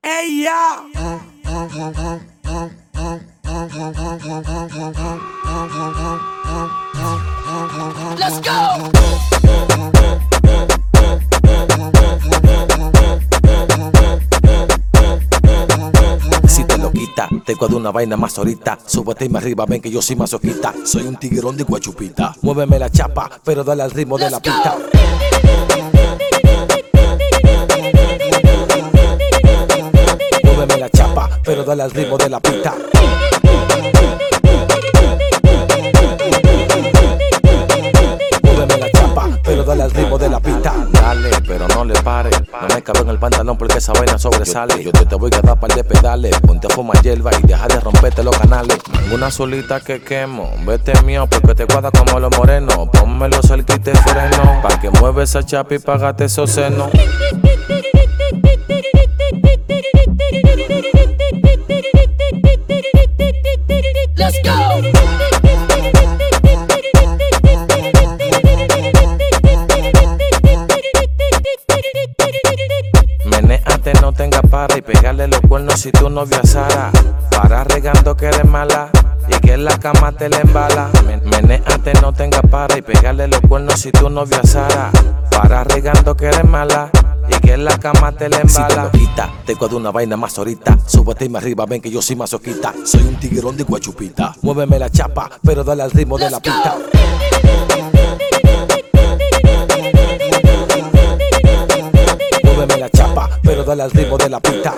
Ey, ya. Let's go. Si te lo quita, te cuadro una vaina más ahorita. Súbete y me arriba, ven que yo soy masoquista. Soy un tiguerón de Guachupita. Muéveme la chapa, pero dale al ritmo de la pista. Muéveme la chapa, pero dale al ritmo de la pista. Muéveme la chapa, pero dale al ritmo de la pista. Dale, pero no le pare. No me cabe en el pantalón porque esa vaina sobresale. Yo te voy a dar par de pedales. Ponte a fumar hierba y deja de romperte los canales. Una solita que quemo, vete mío porque te guarda como los morenos. Pónmelo cerca y te freno, pa' que mueve esa chapa y págate esos senos. Let's go. Menéate, no tenga para y pegarle los cuernos si tu novia Sara. Para regando que eres mala y que en la cama te la embala. Menéate, no tenga para y pegarle los cuernos si tu novia Sara. Para regando que eres mala y que en la cama te la embala. Si te lo quita, te cuadro una vaina más ahorita. Súbete y me arriba, ven que yo soy masoquista. Soy un tiguerón de Guachupita. Muéveme la chapa, pero dale al ritmo de la pista. Muéveme la chapa, pero dale al ritmo de la pista.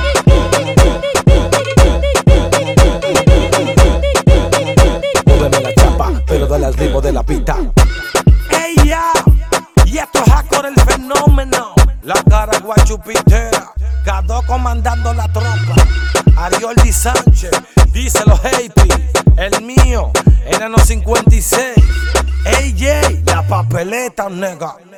Muéveme la chapa, pero dale al ritmo de la pista. Ey, ya. Y esto es Hardcore el fenómeno. La cara guachupitera. Gadó comandando la tropa. Arioldi Sánchez. Díselo, Happy. El mío. Enano 56. AJ. La papeleta, nega.